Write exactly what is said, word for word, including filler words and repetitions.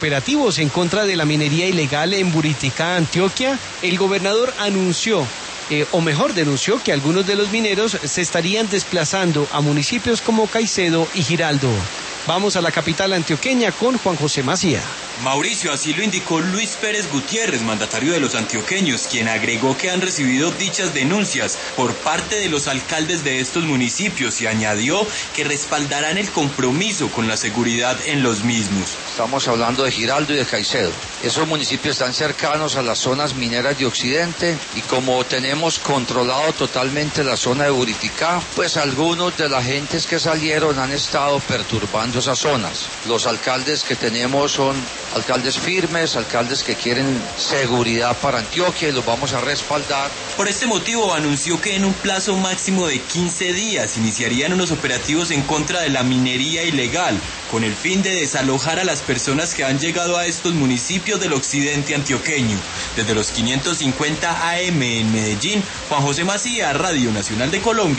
Operativos en contra de la minería ilegal en Buriticá, Antioquia. El gobernador anunció, eh, o mejor denunció, que algunos de los mineros se estarían desplazando a municipios como Caicedo y Giraldo. Vamos a la capital antioqueña con Juan José Macía. Mauricio, así lo indicó Luis Pérez Gutiérrez, mandatario de los antioqueños, quien agregó que han recibido dichas denuncias por parte de los alcaldes de estos municipios y añadió que respaldarán el compromiso con la seguridad en los mismos. Estamos hablando de Giraldo y de Caicedo. Esos municipios están cercanos a las zonas mineras de Occidente y como tenemos controlado totalmente la zona de Buriticá, pues algunos de las gentes que salieron han estado perturbando esas zonas. Los alcaldes que tenemos son alcaldes firmes, alcaldes que quieren seguridad para Antioquia y los vamos a respaldar. Por este motivo anunció que en un plazo máximo de quince días iniciarían unos operativos en contra de la minería ilegal, con el fin de desalojar a las personas que han llegado a estos municipios del occidente antioqueño. Desde los quinientos cincuenta A M en Medellín, Juan José Macía, Radio Nacional de Colombia.